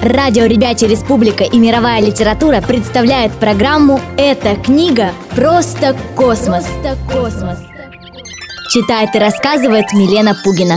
Радио «Ребячья Республика» и мировая литература представляют программу «Эта книга просто космос». Читает и рассказывает Милена Пугина.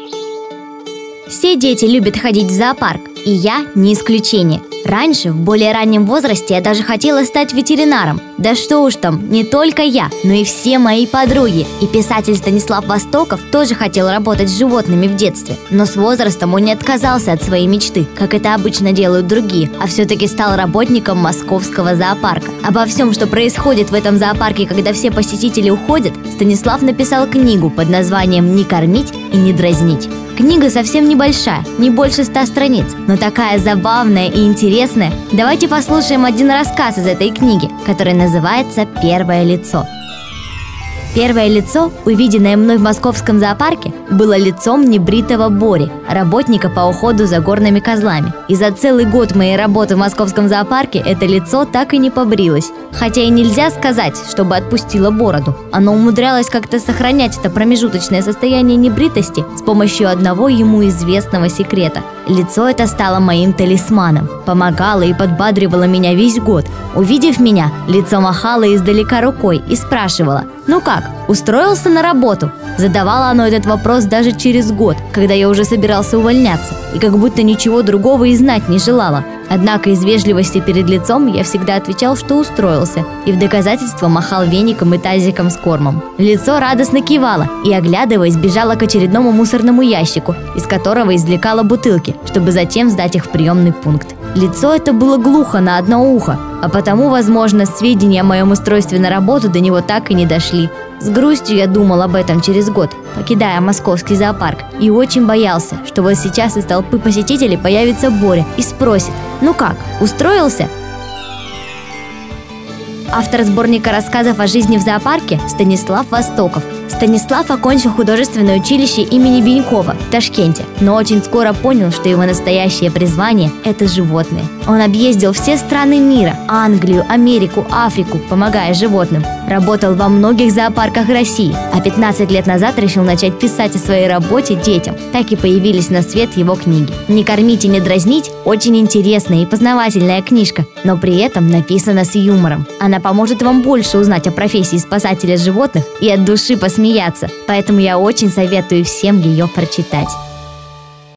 Все дети любят ходить в зоопарк, и я не исключение. Раньше, в более раннем возрасте, я даже хотела стать ветеринаром. Да что уж там, не только я, но и все мои подруги. И писатель Станислав Востоков тоже хотел работать с животными в детстве. Но с возрастом он не отказался от своей мечты, как это обычно делают другие, а все-таки стал работником московского зоопарка. Обо всем, что происходит в этом зоопарке, когда все посетители уходят, Станислав написал книгу под названием «Не кормить и не дразнить». Книга совсем небольшая, не больше 100 страниц, но такая забавная и интересная. Давайте послушаем один рассказ из этой книги, который называется «Первое лицо». Первое лицо, увиденное мной в московском зоопарке, было лицом небритого Бори, работника по уходу за горными козлами. И за целый год моей работы в московском зоопарке это лицо так и не побрилось. Хотя и нельзя сказать, чтобы отпустило бороду. Оно умудрялось как-то сохранять это промежуточное состояние небритости с помощью одного ему известного секрета. Лицо это стало моим талисманом, помогало и подбадривало меня весь год. Увидев меня, лицо махало издалека рукой и спрашивало: «Ну как, устроился на работу?» Задавало оно этот вопрос даже через год, когда я уже собирался увольняться, и как будто ничего другого и знать не желала. Однако из вежливости перед лицом я всегда отвечал, что устроился, и в доказательство махал веником и тазиком с кормом. Лицо радостно кивало и, оглядываясь, бежало к очередному мусорному ящику, из которого извлекало бутылки, чтобы затем сдать их в приемный пункт. Лицо это было глухо на одно ухо, а потому, возможно, сведения о моем устройстве на работу до него так и не дошли. С грустью я думал об этом через год, покидая московский зоопарк, и очень боялся, что вот сейчас из толпы посетителей появится Боря и спросит: «Ну как, устроился?» Автор сборника рассказов о жизни в зоопарке Станислав Востоков. Станислав окончил художественное училище имени Бенькова в Ташкенте, но очень скоро понял, что его настоящее призвание – это животные. Он объездил все страны мира – Англию, Америку, Африку, помогая животным. Работал во многих зоопарках России, а 15 лет назад решил начать писать о своей работе детям. Так и появились на свет его книги. «Не кормить и не дразнить» – очень интересная и познавательная книжка, но при этом написана с юмором. Она поможет вам больше узнать о профессии спасателя животных и от души посмеяться, поэтому я очень советую всем ее прочитать.